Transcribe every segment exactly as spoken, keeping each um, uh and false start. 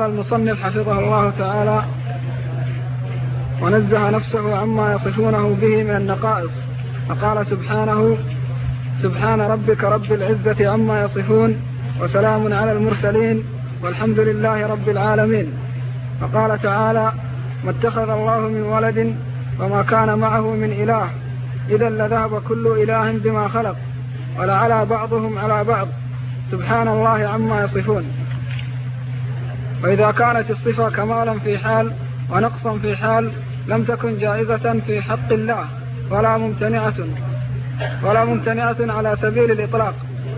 قال المصنف حفظه الله تعالى: ونزه نفسه عما يصفونه به من النقائص، فقال سبحانه: سبحان ربك رب العزة عما يصفون وسلام على المرسلين والحمد لله رب العالمين. فقال تعالى: ما اتخذ الله من ولد وما كان معه من إله إذا لذهب كل إله بما خلق ولعلى بعضهم على بعض سبحان الله عما يصفون. وإذا كانت الصفة كمالا في حال ونقصا في حال لم تكن جائزة في حق الله ولا ممتنعة ولا ممتنعة على سبيل الإطلاق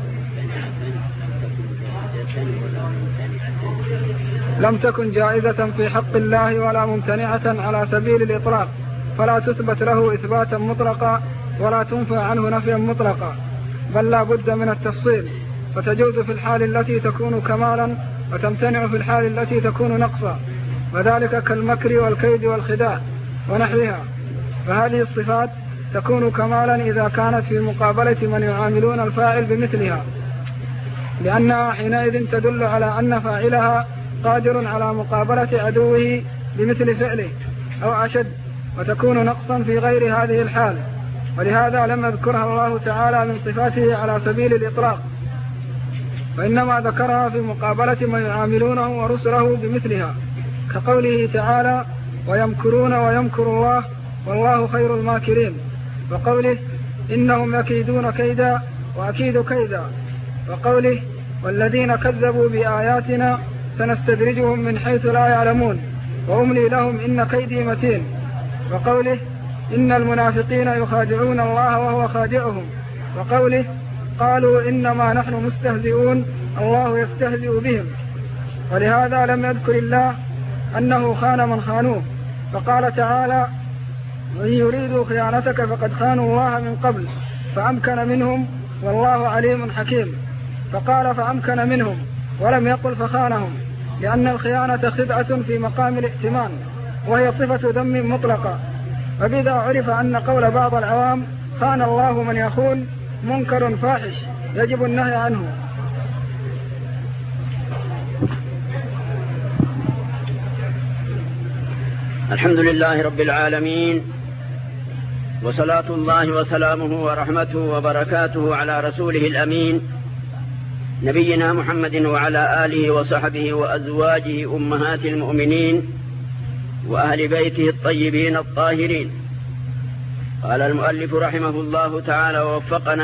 لم تكن جائزة في حق الله ولا ممتنعة على سبيل الإطلاق فلا تثبت له إثباتا مطلقا ولا تنفى عنه نفيا مطلقا، بل لا بد من التفصيل، فتجوز في الحال التي تكون كمالا وتمتنع في الحال التي تكون نقصا، وذلك كالمكر والكيد والخداع ونحوها. فهذه الصفات تكون كمالا إذا كانت في مقابلة من يعاملون الفاعل بمثلها، لأنها حينئذ تدل على أن فاعلها قادر على مقابلة عدوه بمثل فعله أو أشد، وتكون نقصا في غير هذه الحال، ولهذا لم يذكرها الله تعالى من صفاته على سبيل الإطلاق، وإنما ذكرها في مقابلة من يعاملونه ورسله بمثلها، كقوله تعالى: ويمكرون ويمكر الله والله خير الماكرين، وقوله: إنهم يكيدون كيدا وأكيد كيدا، وقوله: والذين كذبوا بآياتنا سنستدرجهم من حيث لا يعلمون وأملي لهم إن كيدي متين، وقوله: إن المنافقين يخادعون الله وهو خادعهم، وقوله: قالوا إنما نحن مستهزئون الله يستهزئ بهم. ولهذا لم يذكر الله أنه خان من خانوه، فقال تعالى: وإن يريدوا خيانتك فقد خانوا الله من قبل فأمكن منهم والله عليم حكيم، فقال فأمكن منهم ولم يقل فخانهم، لأن الخيانة خدعة في مقام الائتمان وهي صفة ذم مطلقة، وبذا عرف أن قول بعض العوام خان الله من يخون منكر فاحش يجب النهي عنه. الحمد لله رب العالمين، وصلاة الله وسلامه ورحمته وبركاته على رسوله الأمين نبينا محمد وعلى آله وصحبه وأزواجه أمهات المؤمنين وأهل بيته الطيبين الطاهرين. قال المؤلف رحمه الله تعالى ووفقنا